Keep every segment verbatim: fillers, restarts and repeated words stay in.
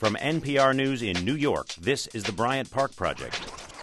From N P R News in New York, this is the Bryant Park Project.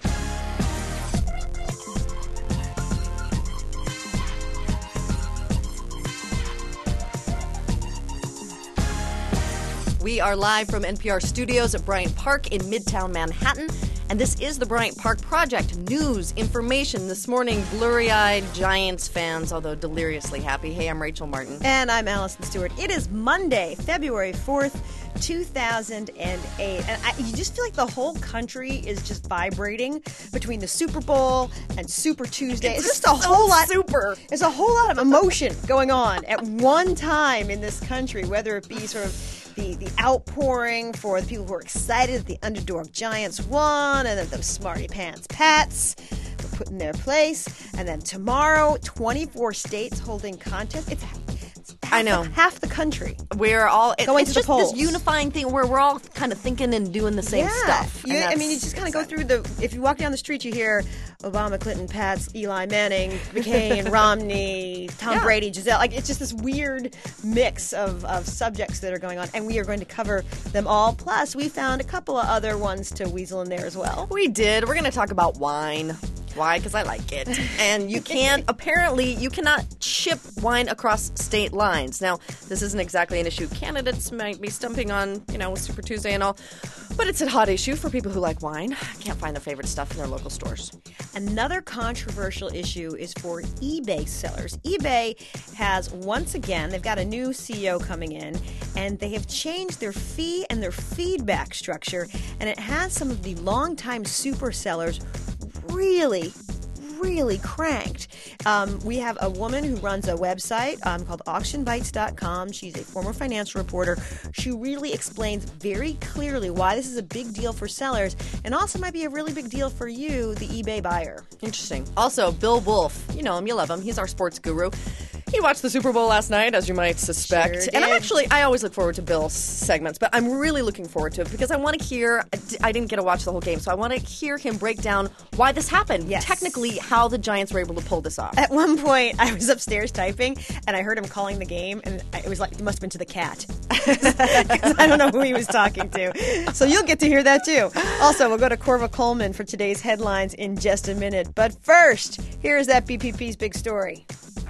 We are live from N P R studios at Bryant Park in Midtown Manhattan, and this is the Bryant Park Project. News, information. This morning, blurry-eyed Giants fans, although deliriously happy. Hey, I'm Rachel Martin. And I'm Allison Stewart. It is Monday, February fourth, two thousand eight. And I, you just feel like the whole country is just vibrating between the Super Bowl and Super Tuesday. It's, it's just a so whole lot. Super. There's a whole lot of emotion going on at one time in this country, whether it be sort of The, the outpouring for the people who are excited that the underdog Giants won, and then those smarty pants Pats were put in their place. And then tomorrow, twenty-four states holding contests. It's, it's half I know. The, half the country. We're all it, going it's to the just polls. This unifying thing where we're all kind of thinking and doing the same yeah. stuff. You, I mean, you just kind of go through the. If you walk down the street, you hear Obama, Clinton, Pats, Eli Manning, McCain, Romney, Tom yeah. Brady, Giselle. Like, it's just this weird mix of, of subjects that are going on, and we are going to cover them all. Plus, we found a couple of other ones to weasel in there as well. We did. We're going to talk about wine. Why? Because I like it. And you can't, apparently, you cannot ship wine across state lines. Now, this isn't exactly an issue candidates might be stumping on, you know, with Super Tuesday and all, but it's a hot issue for people who like wine. Can't find their favorite stuff in their local stores. Another controversial issue is for eBay sellers. eBay has, once again, they've got a new C E O coming in, and they have changed their fee and their feedback structure, and it has some of the longtime super sellers really, really cranked. Um, we have a woman who runs a website um, called auction bites dot com. She's a former financial reporter. She really explains very clearly why this is a big deal for sellers and also might be a really big deal for you, the eBay buyer. Interesting. Also, Bill Wolf. You know him, you love him. He's our sports guru. He watched the Super Bowl last night, as you might suspect. Sure and I'm did. actually, I always look forward to Bill's segments, but I'm really looking forward to it because I want to hear, I didn't get to watch the whole game, so I want to hear him break down why this happened. Yes. Technically, how the Giants were able to pull this off. At one point, I was upstairs typing, and I heard him calling the game, and it was like, it must have been to the cat. Because I don't know who he was talking to. So you'll get to hear that, too. Also, we'll go to Corva Coleman for today's headlines in just a minute. But first, here's that B P P's big story.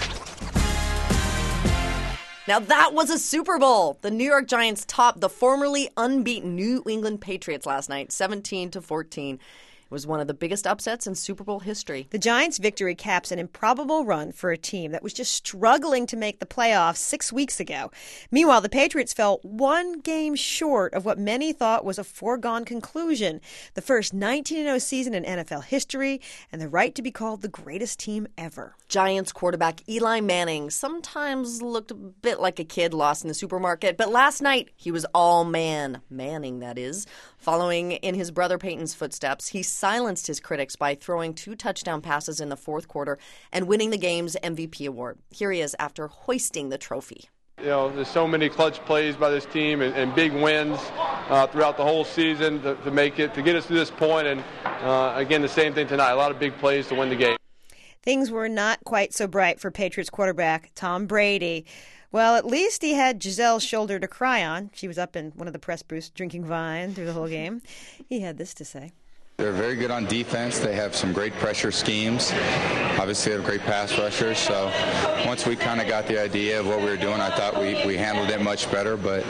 Now that was a Super Bowl. The New York Giants topped the formerly unbeaten New England Patriots last night, seventeen to fourteen. It was one of the biggest upsets in Super Bowl history. The Giants' victory caps an improbable run for a team that was just struggling to make the playoffs six weeks ago. Meanwhile, the Patriots fell one game short of what many thought was a foregone conclusion, the first nineteen and oh season in N F L history, and the right to be called the greatest team ever. Giants quarterback Eli Manning sometimes looked a bit like a kid lost in the supermarket, but last night he was all man. Manning, that is. Following in his brother Peyton's footsteps, he silenced his critics by throwing two touchdown passes in the fourth quarter and winning the game's M V P award. Here he is after hoisting the trophy. You know, there's so many clutch plays by this team and, and big wins uh, throughout the whole season to, to make it, to get us to this point. And uh, again, the same thing tonight. A lot of big plays to win the game. Things were not quite so bright for Patriots quarterback Tom Brady. Well, at least he had Giselle's shoulder to cry on. She was up in one of the press booths drinking wine through the whole game. He had this to say. They're very good on defense. They have some great pressure schemes. Obviously, they have great pass rushers. So once we kind of got the idea of what we were doing, I thought we, we handled it much better, but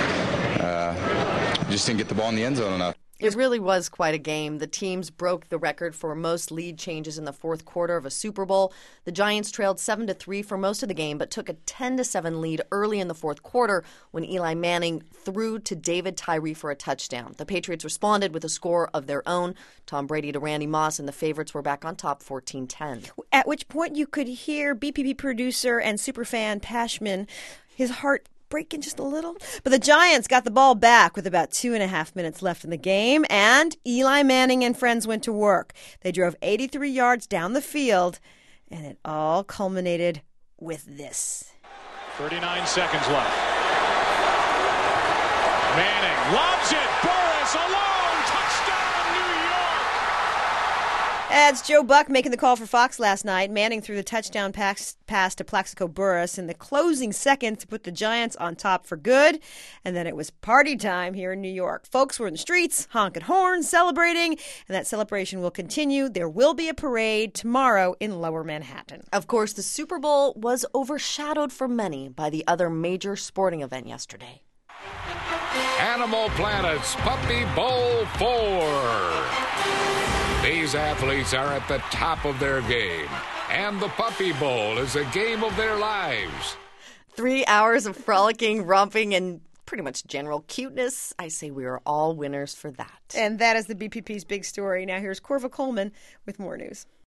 uh, just didn't get the ball in the end zone enough. It really was quite a game. The teams broke the record for most lead changes in the fourth quarter of a Super Bowl. The Giants trailed seven to three for most of the game, but took a ten to seven lead early in the fourth quarter when Eli Manning threw to David Tyree for a touchdown. The Patriots responded with a score of their own, Tom Brady to Randy Moss, and the favorites were back on top fourteen ten. At which point you could hear B P P producer and superfan Pashman, his heart breaking just a little. But the Giants got the ball back with about two and a half minutes left in the game, and Eli Manning and friends went to work. They drove eighty-three yards down the field, and it all culminated with this. thirty-nine seconds left. Manning lobs it. Burris alone. Touchdown, New York. That's Joe Buck making the call for Fox last night. Manning threw the touchdown pass, pass to Plaxico Burress in the closing seconds to put the Giants on top for good. And then it was party time here in New York. Folks were in the streets, honking horns, celebrating, and that celebration will continue. There will be a parade tomorrow in Lower Manhattan. Of course, the Super Bowl was overshadowed for many by the other major sporting event yesterday. Animal Planet's Puppy Bowl four. These athletes are at the top of their game, and the Puppy Bowl is a game of their lives. Three hours of frolicking, romping, and pretty much general cuteness. I say we are all winners for that. And that is the B P P's big story. Now here's Corva Coleman with more news.